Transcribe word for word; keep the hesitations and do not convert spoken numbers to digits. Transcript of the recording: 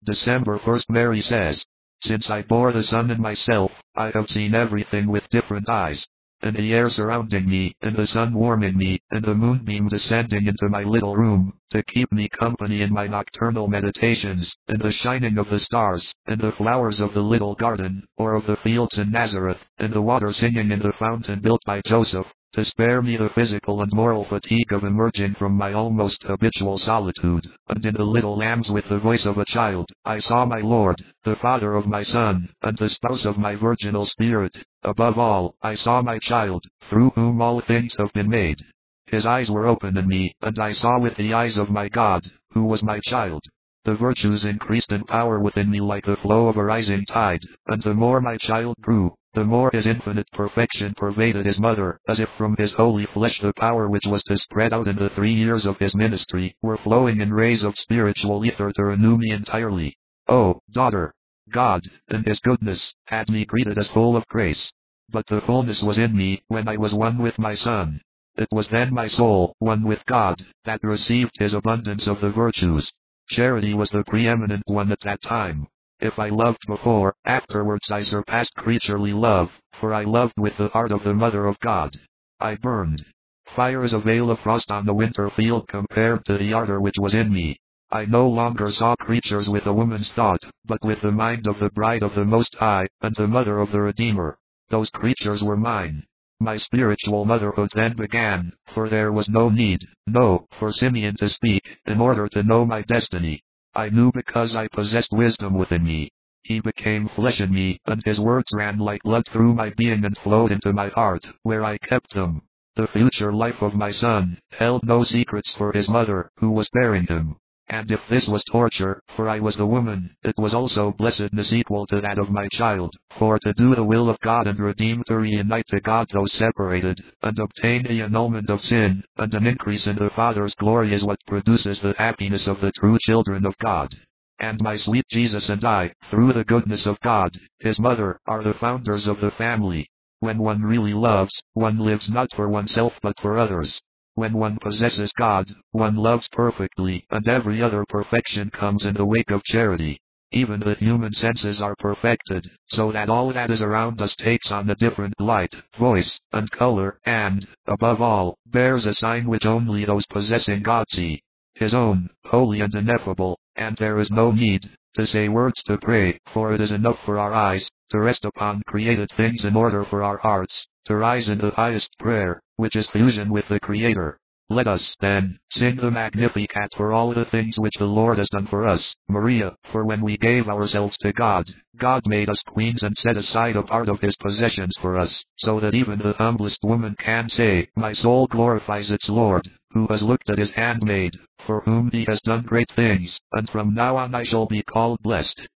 December first. Mary says, since I bore the sun in myself, I have seen everything with different eyes. And the air surrounding me, and the sun warming me, and the moonbeam descending into my little room, to keep me company in my nocturnal meditations, and the shining of the stars, and the flowers of the little garden, or of the fields in Nazareth, and the water singing in the fountain built by Joseph, to spare me the physical and moral fatigue of emerging from my almost habitual solitude, and in the little lambs with the voice of a child, I saw my Lord, the Father of my Son, and the spouse of my virginal spirit. Above all, I saw my child, through whom all things have been made. His eyes were opened in me, and I saw with the eyes of my God, who was my child. The virtues increased in power within me like the flow of a rising tide, and the more my child grew, the more his infinite perfection pervaded his mother, as if from his holy flesh the power which was to spread out in the three years of his ministry were flowing in rays of spiritual ether to renew me entirely. Oh, daughter! God, in his goodness, had me greeted as full of grace. But the fullness was in me when I was one with my Son. It was then my soul, one with God, that received his abundance of the virtues. Charity was the preeminent one at that time. If I loved before, afterwards I surpassed creaturely love, for I loved with the heart of the Mother of God. I burned. Fire is a veil of frost on the winter field compared to the ardor which was in me. I no longer saw creatures with a woman's thought, but with the mind of the bride of the Most High, and the mother of the Redeemer. Those creatures were mine. My spiritual motherhood then began, for there was no need, no, for Simeon to speak, in order to know my destiny. I knew because I possessed wisdom within me. He became flesh in me, and his words ran like blood through my being and flowed into my heart, where I kept them. The future life of my son held no secrets for his mother, who was bearing him. And if this was torture, for I was the woman, it was also blessedness equal to that of my child, for to do the will of God and redeem to reunite to God those separated, and obtain the annulment of sin, and an increase in the Father's glory is what produces the happiness of the true children of God. And my sweet Jesus and I, through the goodness of God, his mother, are the founders of the family. When one really loves, one lives not for oneself but for others. When one possesses God, one loves perfectly, and every other perfection comes in the wake of charity. Even the human senses are perfected, so that all that is around us takes on a different light, voice, and color, and, above all, bears a sign which only those possessing God see. His own, holy and ineffable, and there is no need to say words to pray, for it is enough for our eyes to rest upon created things in order for our hearts to rise in the highest prayer, which is fusion with the Creator. Let us, then, sing the Magnificat for all the things which the Lord has done for us, Maria, for when we gave ourselves to God, God made us queens and set aside a part of his possessions for us, so that even the humblest woman can say, my soul glorifies its Lord, who has looked at his handmaid, for whom he has done great things, and from now on I shall be called blessed.